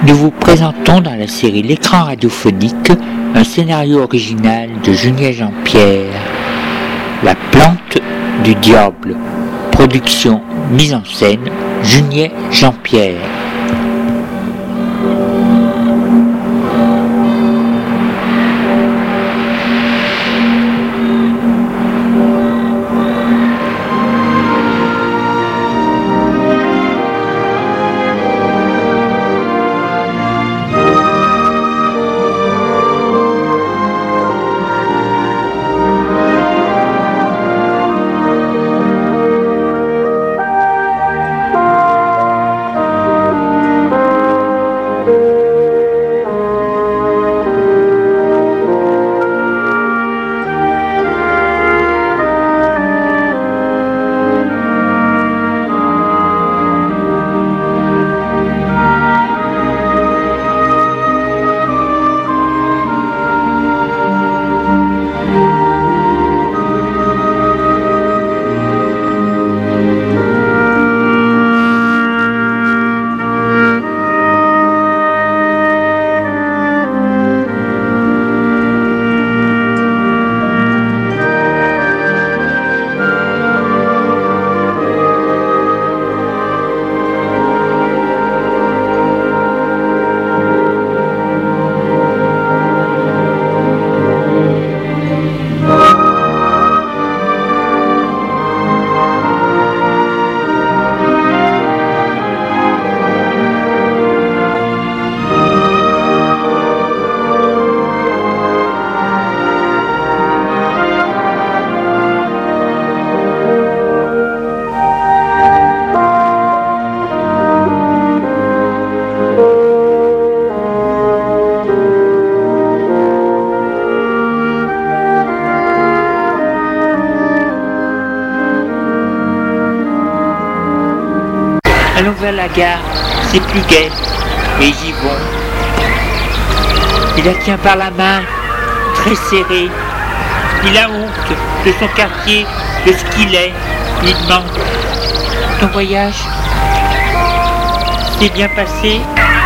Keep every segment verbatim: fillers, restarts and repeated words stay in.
Nous vous présentons dans la série L'écran radiophonique un scénario original de Junier Jean-Pierre, La plante du diable, production mise en scène Junier Jean-Pierre. Allons vers la gare, c'est plus gai, et ils y vont. Il la tient par la main, très serrée. Il a honte de son quartier, de ce qu'il est. Il demande: ton voyage s'est bien passé?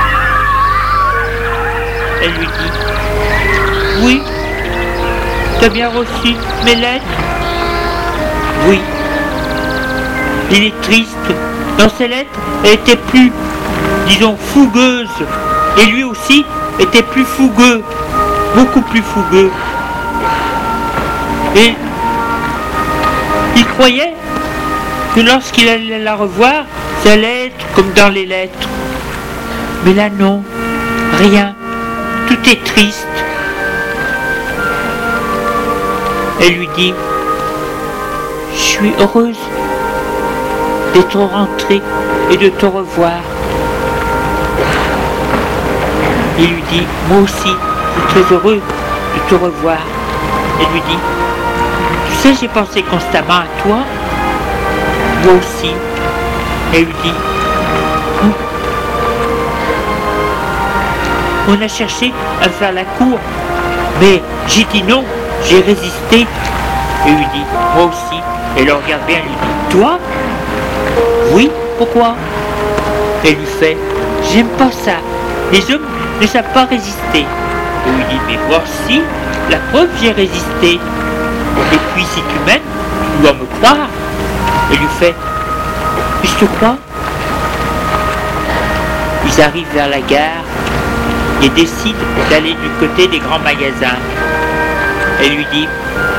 Elle lui dit: oui. T'as bien reçu mes lettres? Oui. Il est triste. Dans ses lettres, elle était plus, disons, fougueuse. Et lui aussi était plus fougueux, beaucoup plus fougueux. Et il croyait que lorsqu'il allait la revoir, ça allait être comme dans les lettres. Mais là non, rien, tout est triste. Elle lui dit: je suis heureuse d'être rentrée et de te revoir. Il lui dit: moi aussi, je suis très heureux de te revoir. Elle lui dit: tu sais, j'ai pensé constamment à toi. Moi aussi. Elle lui dit: hum. On a cherché à faire la cour, mais j'ai dit non, j'ai résisté. Elle lui dit: moi aussi. Elle le regarde bien, elle lui dit: toi? Oui, pourquoi? Elle lui fait: j'aime pas ça. Les hommes ne savent pas résister. Elle lui dit: mais moi aussi, la preuve, j'ai résisté. Et puis si tu m'aimes, tu dois me croire. Elle lui fait: je te crois. Ils arrivent vers la gare et décident d'aller du côté des grands magasins. Elle lui dit: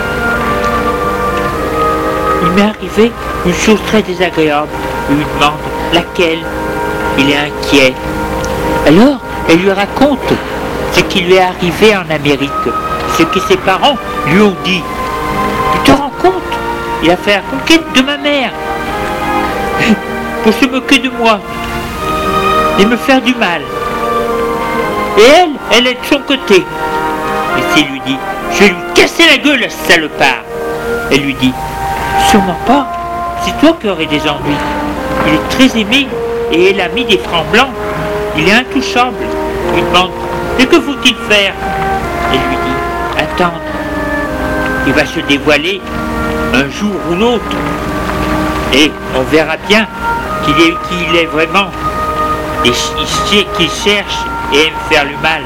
il m'est arrivé une chose très désagréable. Il lui demande laquelle. Il est inquiet. Alors, elle lui raconte ce qui lui est arrivé en Amérique, ce que ses parents lui ont dit. Tu te rends compte? Il a fait la conquête de ma mère pour se moquer de moi et me faire du mal. Et elle, elle est de son côté. Et c'est lui dit: je vais lui casser la gueule à ce salopard. Elle lui dit: sûrement pas, c'est toi qui aurais des ennuis. Il est très aimé et elle a mis des francs blancs. Il est intouchable. Il demande: mais que faut-il faire? Elle lui dit: attendre. Il va se dévoiler un jour ou l'autre. Et on verra bien qu'il est, qu'il est vraiment. et qui cherche et aime faire le mal.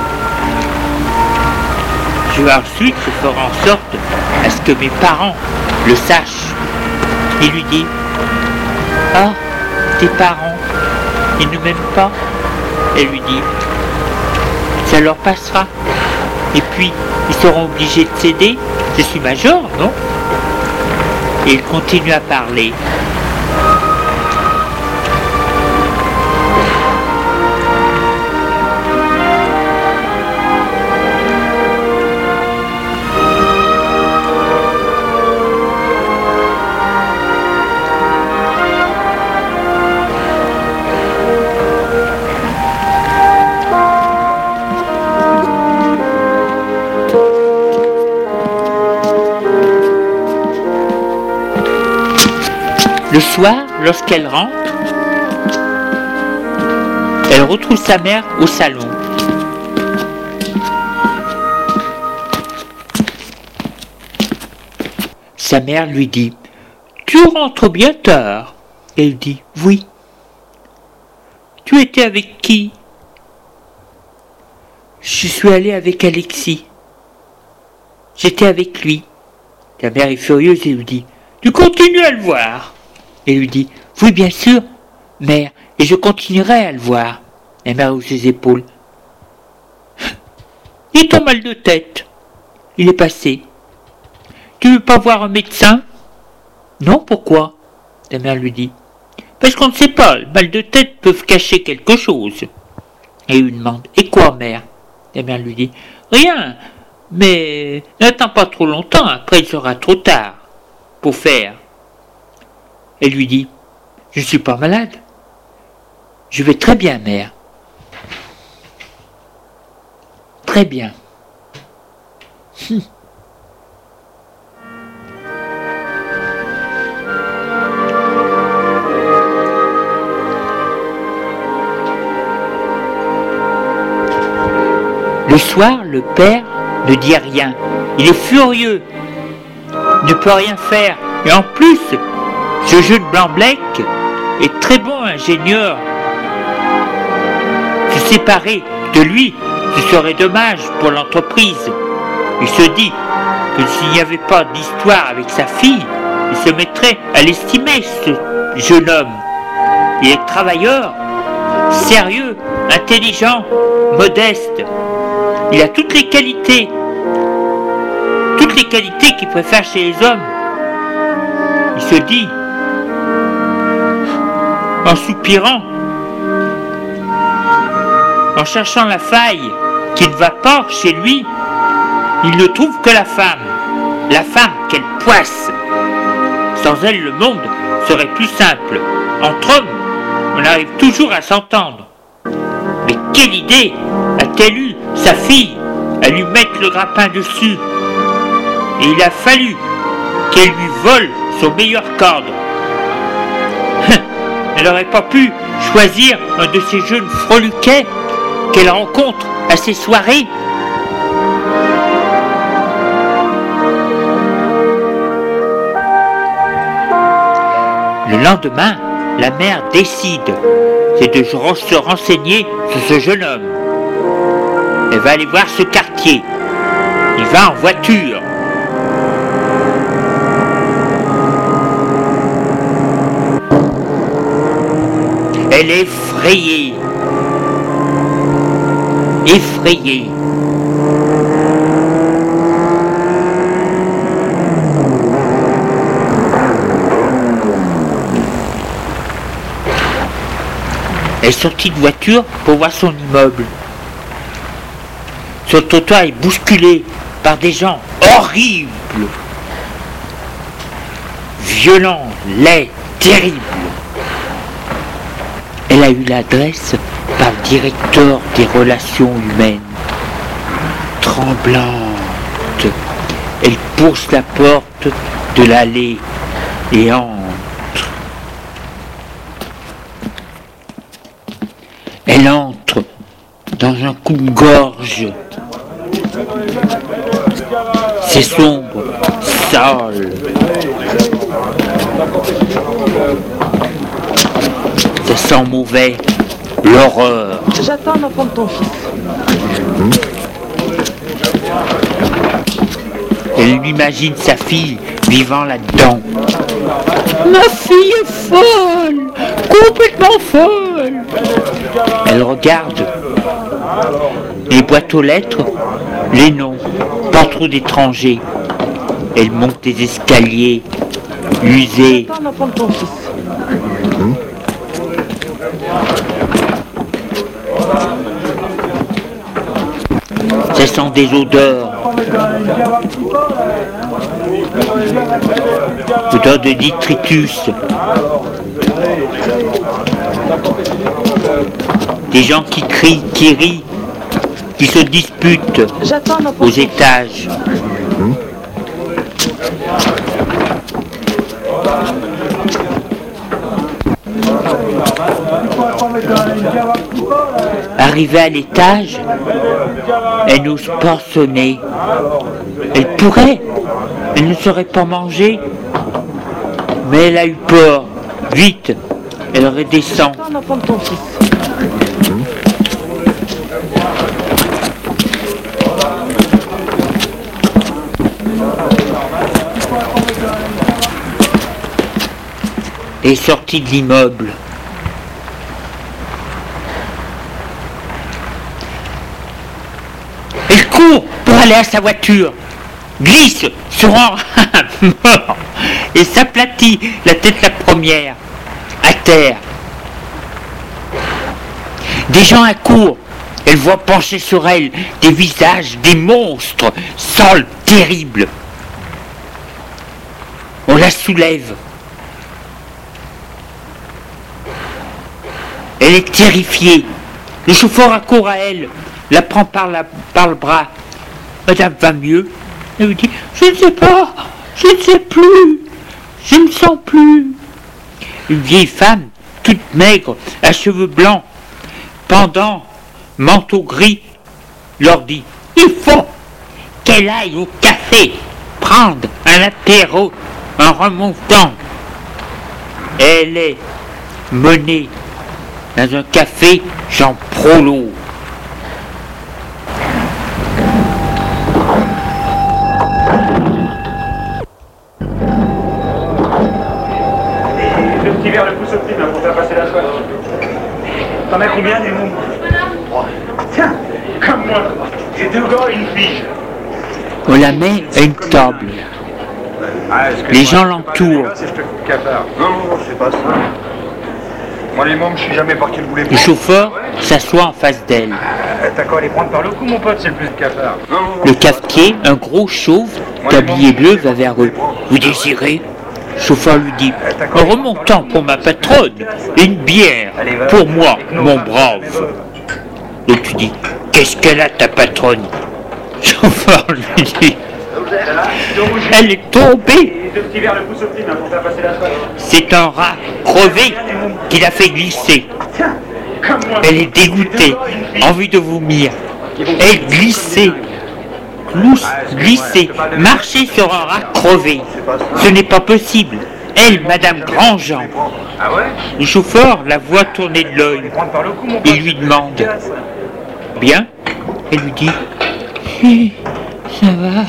Je vais ensuite faire en sorte à ce que mes parents le sachent. Il lui dit: ah, tes parents, ils ne m'aiment pas. Elle lui dit: ça leur passera. Et puis, ils seront obligés de céder. Je suis major, non? Et il continue à parler. Le soir, lorsqu'elle rentre, elle retrouve sa mère au salon. Sa mère lui dit: tu rentres bien tard. Elle dit: oui. Tu étais avec qui? Je suis allée avec Alexis. J'étais avec lui. La mère est furieuse et lui dit: tu continues à le voir? Et lui dit: oui, bien sûr, mère, et je continuerai à le voir. La mère hausse ses épaules. Et ton mal de tête? Il est passé. Tu veux pas voir un médecin? Non, pourquoi? La mère lui dit: parce qu'on ne sait pas, le mal de tête peut cacher quelque chose. Et il lui demande: et quoi, mère? La mère lui dit: rien, mais n'attends pas trop longtemps, après il sera trop tard pour faire. Elle lui dit: je ne suis pas malade. Je vais très bien, mère. Très bien. Hum. Le soir, le père ne dit rien. Il est furieux. Il ne peut rien faire. Et en plus, ce jeune Blanc-Bec est très bon ingénieur. Se séparer de lui, ce serait dommage pour l'entreprise. Il se dit que s'il n'y avait pas d'histoire avec sa fille, il se mettrait à l'estimer, ce jeune homme. Il est travailleur, sérieux, intelligent, modeste. Il a toutes les qualités, toutes les qualités qu'il préfère chez les hommes. Il se dit, en soupirant, en cherchant la faille qui ne va pas chez lui, il ne trouve que la femme, la femme qu'elle poisse. Sans elle, le monde serait plus simple. Entre hommes, on arrive toujours à s'entendre. Mais quelle idée a-t-elle eu, sa fille, à lui mettre le grappin dessus? Et il a fallu qu'elle lui vole son meilleur cordon. Elle n'aurait pas pu choisir un de ces jeunes freluquets qu'elle rencontre à ses soirées. Le lendemain, la mère décide, c'est de se renseigner sur ce jeune homme. Elle va aller voir ce quartier. Il va en voiture. Elle est effrayée. Effrayée. Elle est sortie de voiture pour voir son immeuble. Son trottoir est bousculé par des gens horribles, violents, laids, terribles. Elle a eu l'adresse par le directeur des relations humaines. Tremblante, elle pousse la porte de l'allée et entre. Elle entre dans un coupe-gorge. C'est sombre, sale. Ça sent mauvais. L'horreur. J'attends l'enfant de ton fils. Elle imagine sa fille vivant là-dedans. Ma fille est folle, complètement folle. Elle regarde les boîtes aux lettres, les noms, pas trop d'étrangers. Elle monte des escaliers usés. J'attends l'enfant de ton fils. Ça sent des odeurs. Odeur de détritus. Des gens qui crient, qui rient, qui se disputent J'attends l'enfant aux de ton fils. étages. Arrivée à l'étage, elle n'ose pas sonner. Elle pourrait, elle ne saurait pas manger. Mais elle a eu peur. Vite, elle redescend. J'attends l'enfant de ton fils. Et est sortie de l'immeuble. Elle court pour aller à sa voiture, glisse sur un mort et s'aplatit la tête la première, à terre. Des gens accourent, elle voit pencher sur elle des visages, des monstres, sales, terribles. On la soulève. Elle est terrifiée. Le chauffeur accourt à elle, la prend par, la, par le bras. Madame va mieux. Elle lui dit, je ne sais pas, je ne sais plus, je ne sens plus. Une vieille femme, toute maigre, à cheveux blancs, pendant, manteau gris, leur dit, il faut qu'elle aille au café prendre un apéro en remontant. Elle est menée dans un café Jean Prolo. Le petit verre de pouce optime pour faire passer la soif. T'en as combien des mômes? Trois. Tiens, comme moi, j'ai deux gars et une fille. On la met à une table. Ah, est-ce que Les moi, gens je peux pas l'entourent. donner gosse et je te coupe cafard. Non, non, non, c'est pas ça. Moi, les mômes, je suis jamais parti le boulet. Le chauffeur s'assoit en face d'elle. Euh, T'as qu'à les prendre par le cou, mon pote, c'est le plus de cafard. Non, non, non, Le cafetier, un gros chauve, tablier bleu, va vers eux. Vous désirez? Le chauffeur lui dit, en remontant pour ma patronne, une bière, pour moi, mon brave. L'autre lui dit, qu'est-ce qu'elle a ta patronne? Le chauffeur lui dit, elle est tombée. Et deux petits verres de pouce optime pour faire passer la soif. C'est un rat crevé qui l'a fait glisser. Tiens, comme moi. Elle est dégoûtée, envie de vomir. Elle glissait, glousse, glissait, marcher sur un rat crevé. Ce n'est pas possible. Elle, Madame Grandjean. Ah ouais? Le chauffeur la voit tourner de l'œil. Les prendre par le cou, mon pote. Il lui demande, bien? Elle lui dit, oui, ça va.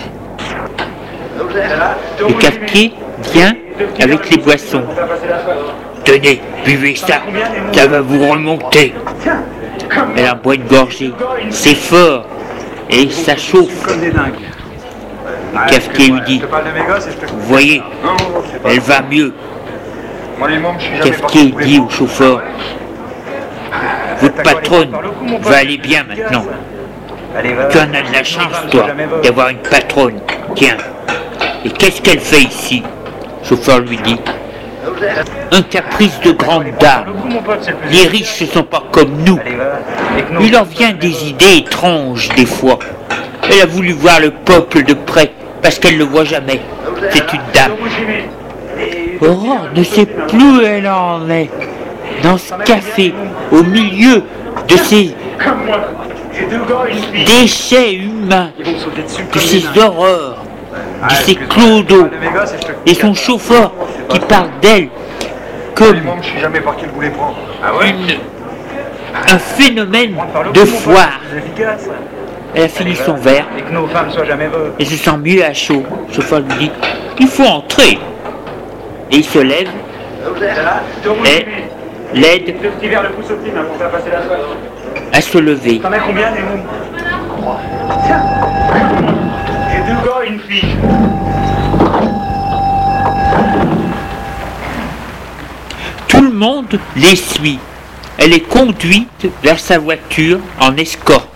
Le cafetier vient avec les boissons. Tenez, buvez ça, ça va vous remonter. Elle en boit une gorgée. C'est fort et ça chauffe. Comme des dingues. Le cafetier lui dit, Je te parle de mes gosses et je te coupe. vous voyez, Non, non, non, c'est pas elle va mieux. Moi, les mômes, je suis Le jamais parti cafetier le boulet. dit au chauffeur, votre patronne va aller bien maintenant. Allez, va. Tu en as de la chance, toi, d'avoir une patronne. Tiens, et qu'est-ce qu'elle fait ici? Le chauffeur lui dit, un caprice de grande dame. Les riches ne sont pas comme nous. Allez, va. Avec nous. Il leur vient des idées étranges des fois. Elle a voulu voir le peuple de près, parce qu'elle ne le voit jamais. C'est une dame. Aurore ne sait plus où elle en est. Dans ce café, au milieu de ces Comme moi. J'ai deux gars et une fille. déchets humains, Ils vont me sauter dessus de comme des ces dingues. horreurs, Ah, de ces excuse-moi, clodos, je te parle de mes gosses et je te coupe. et son chauffeur qui parle d'elle Les comme mômes, je suis jamais parti le boulet prendre. Ah ouais? une un phénomène On va faire le de coup, mon pote, foire. c'est efficace. Elle a fini son verre Et que nos femmes soient jamais heureuses. et se sent mieux à chaud. Le chauffeur lui dit « Il faut entrer !» Et il se lève Là, et l'aide deux petits verres de pousse au clim pour faire passer la soif. à se lever. T'en as combien des mômes? Trois. Tiens, j'ai deux gars et une fille. Tout le monde les suit. Elle est conduite vers sa voiture en escorte.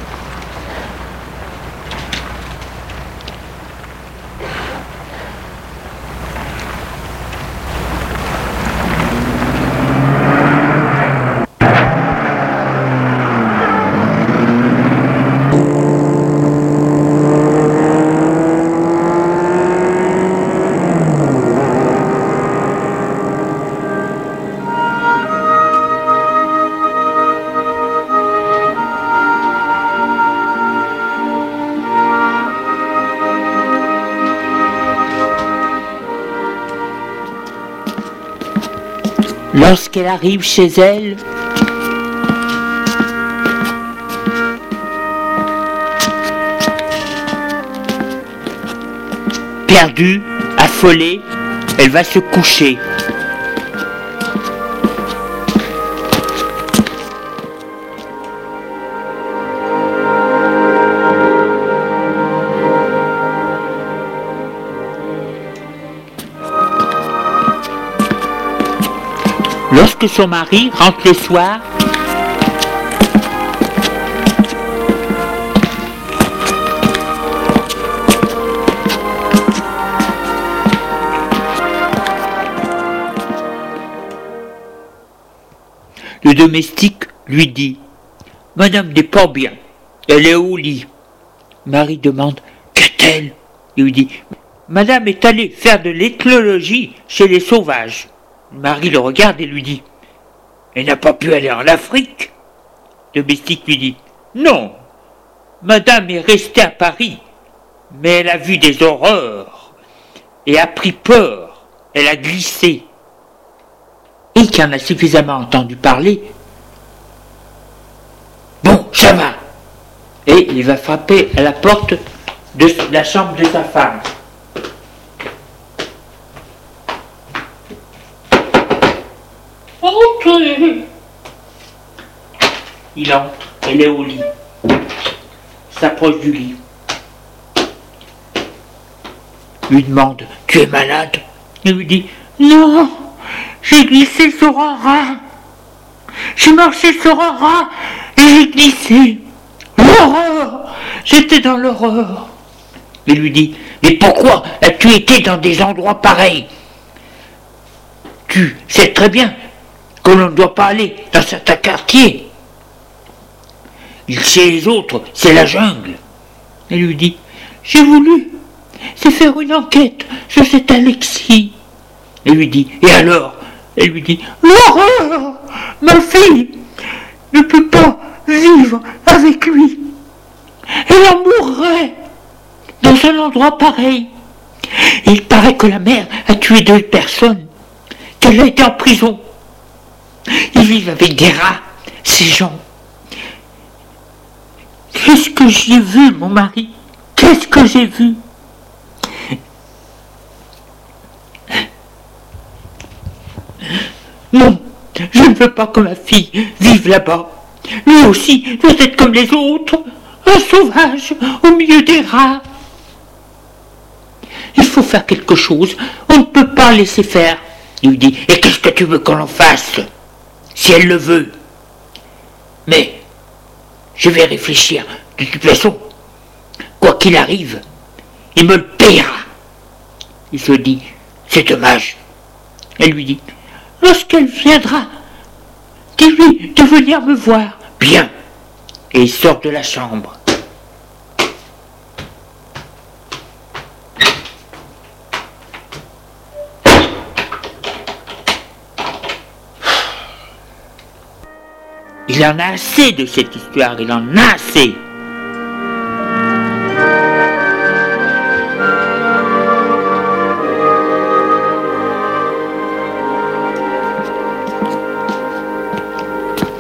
Lorsqu'elle arrive chez elle, perdue, affolée, elle va se coucher. Lorsque son mari rentre le soir, le domestique lui dit « Madame n'est pas bien, elle est au lit. » Marie demande « Qu'a-t-elle » Il lui dit « Madame est allée faire de l'éthologie chez les sauvages. » Marie le regarde et lui dit « Elle n'a pas pu aller en Afrique ?» Le domestique lui dit « Non, madame est restée à Paris, mais elle a vu des horreurs et a pris peur, elle a glissé. » Et qui en a suffisamment entendu parler, « Bon, ça va !» Et il va frapper à la porte de la chambre de sa femme. Entrez. Il entre, elle est au lit, s'approche du lit, lui demande « Tu es malade ?» Il lui dit « Non, j'ai glissé sur un rat, j'ai marché sur un rat et j'ai glissé. L'horreur, j'étais dans l'horreur. » Il lui dit « Mais pourquoi as-tu été dans des endroits pareils? Tu sais très bien que l'on ne doit pas aller dans certains quartiers. Chez les autres, c'est la jungle. » Elle lui dit « J'ai voulu, c'est faire une enquête sur cet Alexis. » Elle lui dit « Et alors ?» Elle lui dit « L'horreur, ma fille ne peut pas vivre avec lui. Elle en mourrait dans un endroit pareil. Et il paraît que la mère a tué deux personnes, qu'elle a été en prison. Ils vivent avec des rats, ces gens. Qu'est-ce que j'ai vu, mon mari? Qu'est-ce que j'ai vu? Non, je ne veux pas que ma fille vive là-bas. Lui aussi doit être comme les autres, un sauvage au milieu des rats. Il faut faire quelque chose, on ne peut pas laisser faire. Il lui dit, et qu'est-ce que tu veux qu'on en fasse, si elle le veut? Mais je vais réfléchir. De toute façon, quoi qu'il arrive, il me le paiera. Il se dit, c'est dommage. Elle lui dit, lorsqu'elle viendra, dis-lui de venir me voir. Bien. Et il sort de la chambre. Il en a assez de cette histoire, il en a assez.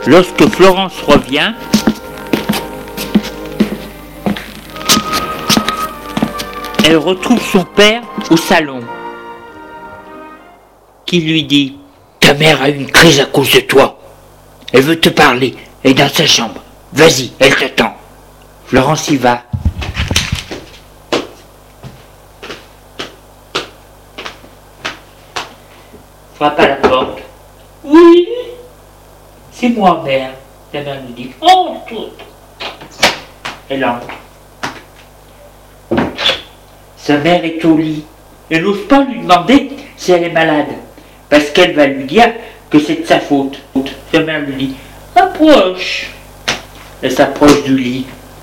Lorsque Florence revient, elle retrouve son père au salon, qui lui dit « Ta mère a eu une crise à cause de toi. Elle veut te parler, elle est dans sa chambre. Vas-y, elle t'attend. » Florence y va. Frappe à la porte. « Oui, c'est moi, mère. » La mère lui dit « Entre !» Elle entre. Sa mère est au lit. Elle n'ose pas lui demander si elle est malade, parce qu'elle va lui dire que c'est de sa faute. Sa mère lui dit « Approche !» Elle s'approche du lit.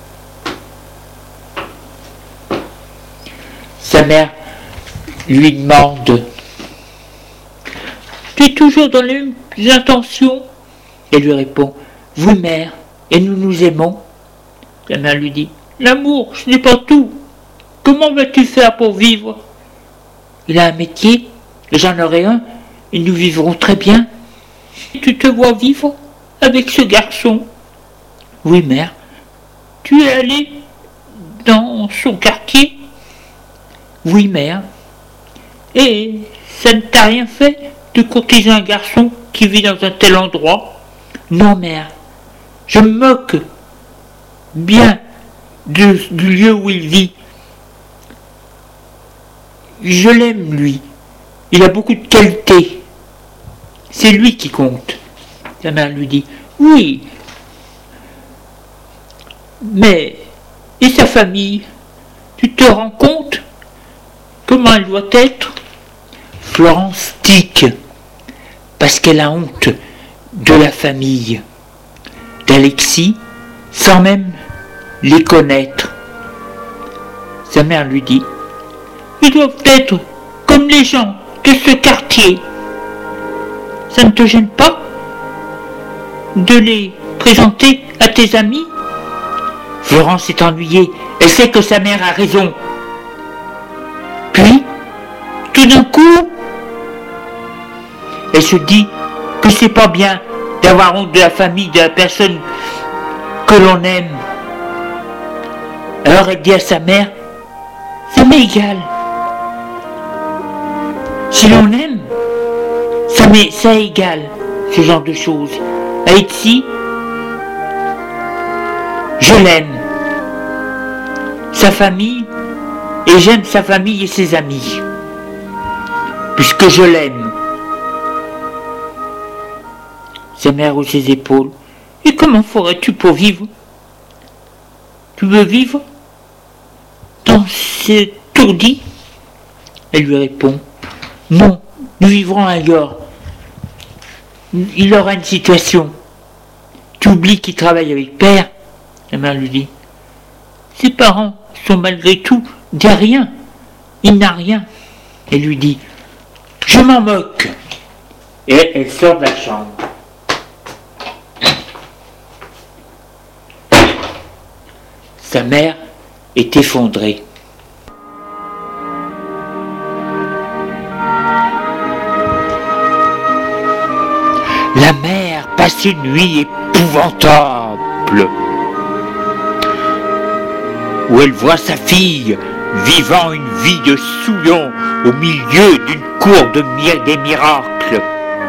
Sa mère lui demande « Tu es toujours dans les mêmes intentions ?» Elle lui répond « Oui, mère, et nous nous aimons. » La mère lui dit « L'amour, ce n'est pas tout. Comment vas-tu faire pour vivre ? » Il a un métier, et j'en aurai un, et nous vivrons très bien. Tu te vois vivre avec ce garçon ? Oui, mère. Tu es allé dans son quartier ? Oui, mère. Et ça ne t'a rien fait de courtiser un garçon qui vit dans un tel endroit ? Non, mère. Je me moque bien de, du lieu où il vit. Je l'aime, lui. Il a beaucoup de qualités. C'est lui qui compte. Sa mère lui dit, oui. Mais, et sa famille ? Tu te rends compte comment elle doit être ? Florence tique, parce qu'elle a honte de la famille d'Alexis, sans même les connaître. Sa mère lui dit, ils doivent être comme les gens de ce quartier. Ça ne te gêne pas de les présenter à tes amis ? Florence est ennuyée, elle sait que sa mère a raison. Puis, tout d'un coup, elle se dit que c'est pas bien d'avoir honte de la famille, de la personne que l'on aime. Alors elle dit à sa mère, ça m'est égal. Si l'on aime, ça m'est ça est égal, ce genre de choses. Alexis, je l'aime. Sa famille, et j'aime sa famille et ses amis. Puisque je l'aime. Sa mère hausse ses épaules. Et comment ferais-tu pour vivre ? Tu veux vivre dans ce tourdi ? Elle lui répond, non, nous vivrons ailleurs. Il aura une situation. Tu oublies qu'il travaille avec père ? La mère lui dit, ses parents sont malgré tout des rien. Il n'a rien. Elle lui dit, je m'en moque. Et elle sort de la chambre. Sa mère est effondrée. La mère passe une nuit épouvantable, où elle voit sa fille vivant une vie de souillon au milieu d'une cour de mi- des miracles.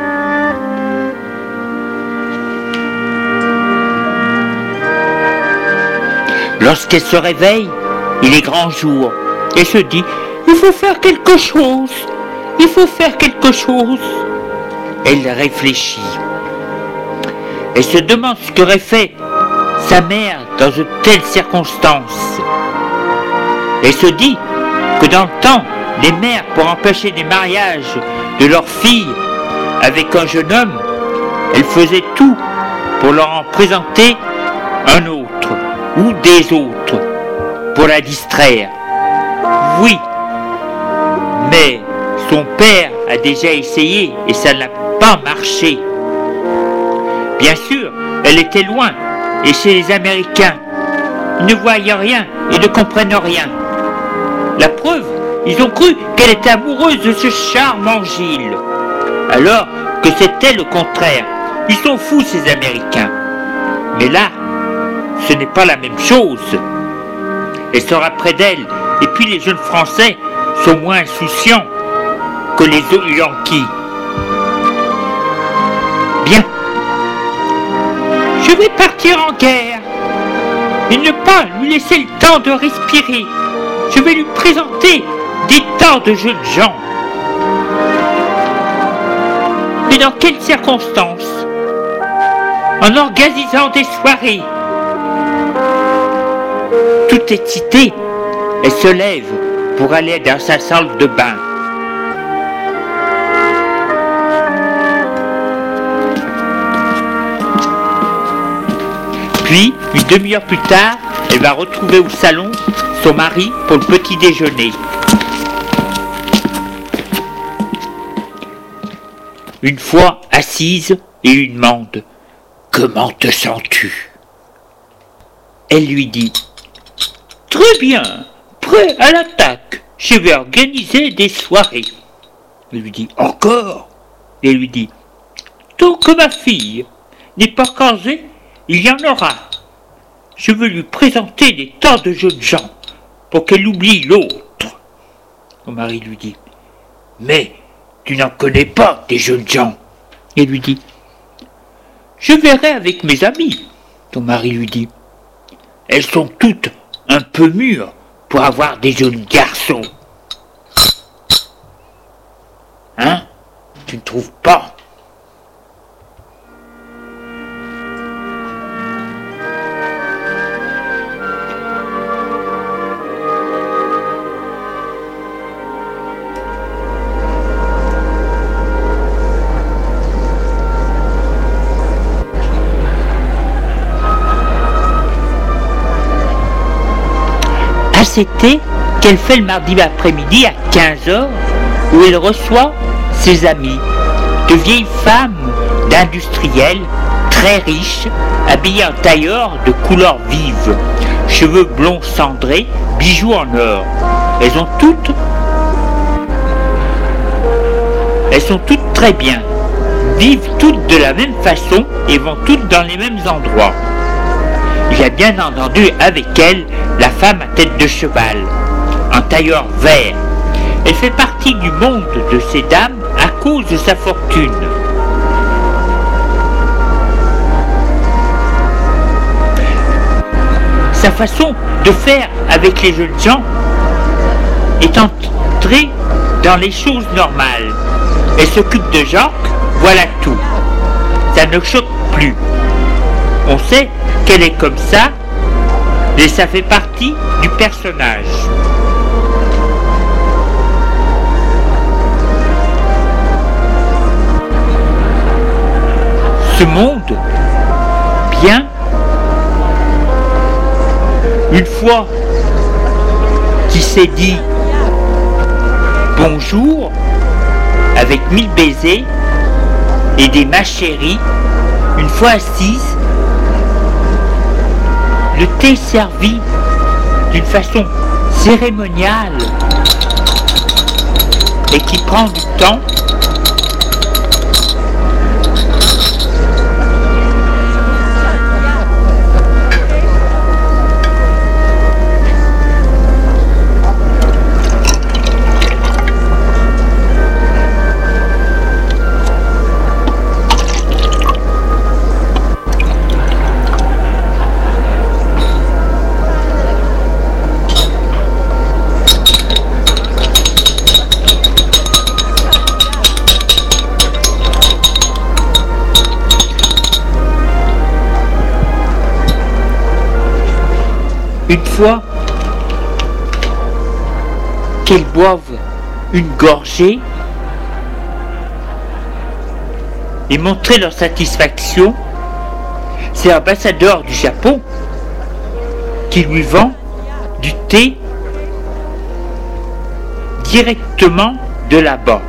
Lorsqu'elle se réveille, il est grand jour. Elle se dit, il faut faire quelque chose, il faut faire quelque chose. Elle réfléchit. Elle se demande ce qu'aurait fait sa mère dans de telles circonstances. Elle se dit que dans le temps, les mères, pour empêcher des mariages de leurs filles avec un jeune homme, elles faisaient tout pour leur en présenter un autre ou des autres pour la distraire. Oui, mais son père a déjà essayé et ça n'a pas marché. Bien sûr, elle était loin et chez les Américains, ils ne voyaient rien et ne comprennent rien. La preuve, ils ont cru qu'elle était amoureuse de ce charmant Gilles, alors que c'était le contraire. Ils sont fous, ces Américains. Mais là, ce n'est pas la même chose. Elle sera près d'elle, et puis les jeunes Français sont moins insouciants que les autres Yankees. Bien. Je vais partir en guerre. Et ne pas lui laisser le temps de respirer. Je vais lui présenter des tas de jeunes gens. Mais dans quelles circonstances? En organisant des soirées. Toute excitée, elle se lève pour aller dans sa salle de bain. Puis, une demi-heure plus tard, elle va retrouver au salon son mari pour le petit déjeuner. Une fois assise, il lui demande « Comment te sens-tu » Elle lui dit « Très bien, prêt à l'attaque, je vais organiser des soirées. » Il lui dit « Encore ?» Et elle lui dit « Tant que ma fille n'est pas casée, il y en aura. Je veux lui présenter des tas de jeunes gens pour qu'elle oublie l'autre. » Son mari lui dit « Mais tu n'en connais pas des jeunes gens. » Et lui dit « Je verrai avec mes amis. » Son mari lui dit « Elles sont toutes un peu mûres pour avoir des jeunes garçons. » Hein? Tu ne trouves pas? C'était qu'elle fait le mardi après-midi à quinze heures où elle reçoit ses amis, de vieilles femmes d'industriels très riches, habillées en tailleur de couleur vive, cheveux blonds cendrés, bijoux en or. Elles ont toutes, elles sont toutes très bien, vivent toutes de la même façon et vont toutes dans les mêmes endroits. Il a bien entendu avec elle la femme à tête de cheval, en tailleur vert. Elle fait partie du monde de ces dames à cause de sa fortune. Sa façon de faire avec les jeunes gens est entrée dans les choses normales. Elle s'occupe de Jacques, voilà tout. Ça ne choque plus. On sait qu'elle est comme ça, et ça fait partie du personnage. Ce monde, bien, une fois qu'il s'est dit bonjour avec mille baisers et des ma chérie, une fois assise, le thé servi d'une façon cérémoniale et qui prend du temps, une fois qu'elles boivent une gorgée et montrer leur satisfaction, c'est l'ambassadeur du Japon qui lui vend du thé directement de là-bas.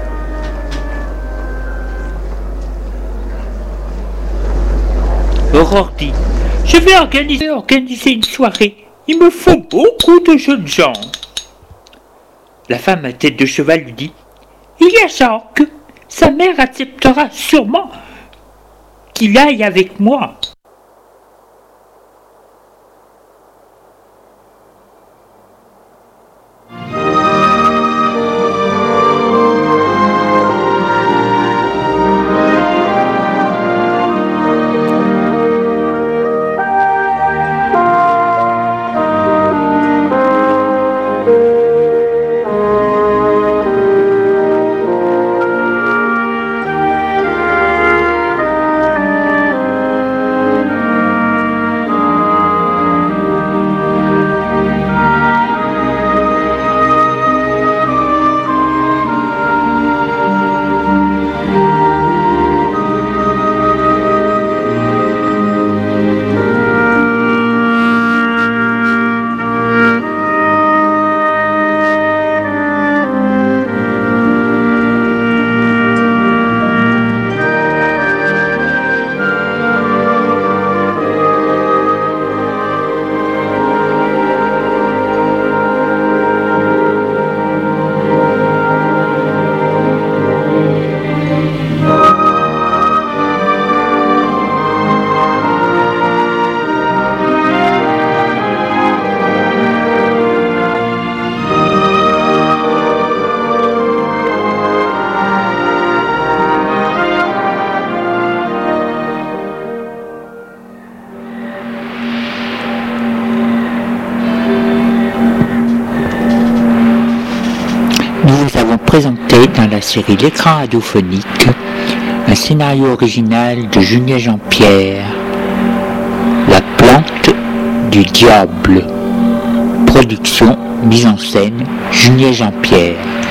Aurore dit: je vais organiser, organiser une soirée. Il me faut beaucoup de jeunes gens. La femme à tête de cheval lui dit: il y a Jacques. Sa mère acceptera sûrement qu'il aille avec moi. Présenté dans la série L'écran radiophonique, un scénario original de Julien Jean-Pierre, La plante du diable. Production, mise en scène, Julien Jean-Pierre.